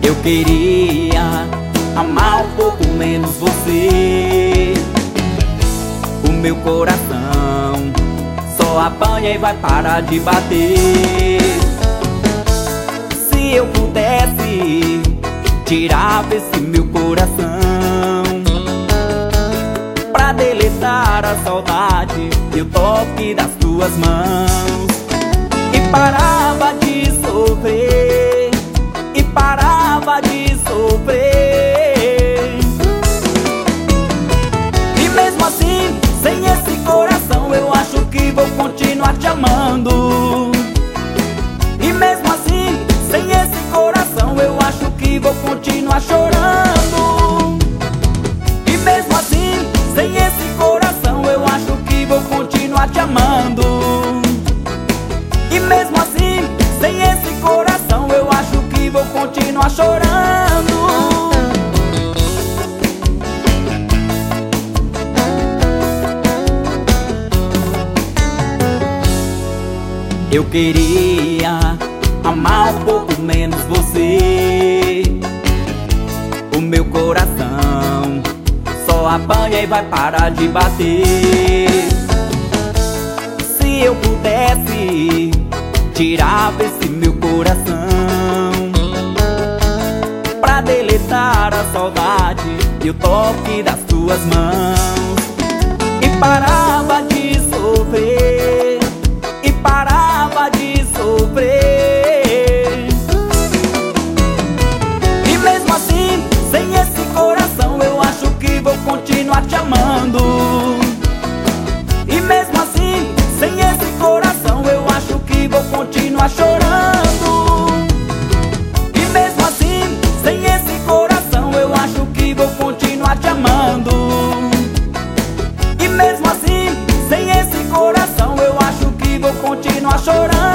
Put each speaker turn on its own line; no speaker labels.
Eu queria amar um pouco menos você. O meu coração só apanha e vai parar de bater. Se eu pudesse, tirava esse meu coração pra deletar a saudade e o toque das tuas mãos. E parava de sofrer, e parava de sofrer. E mesmo assim, sem esse coração, eu acho que vou continuar te amando. E mesmo assim, sem esse coração, eu acho que vou continuar chorando. E mesmo assim, sem esse coração, eu acho que vou continuar te amando. E mesmo assim, sem esse coração, eu acho que vou continuar chorando. Eu queria amar um pouco menos você. O meu coração só apanha e vai parar de bater. Se eu pudesse, tirava esse meu coração pra deletar a saudade e o toque das tuas mãos. E parava de sofrer, e parava de sofrer. E mesmo assim, sem esse coração, eu acho que vou continuar te amando. E mesmo assim, sem esse coração, eu acho que vou continuar chorando. E mesmo assim, sem esse coração, eu acho que vou continuar te amando. E mesmo assim, sem esse coração, eu acho que vou continuar chorando.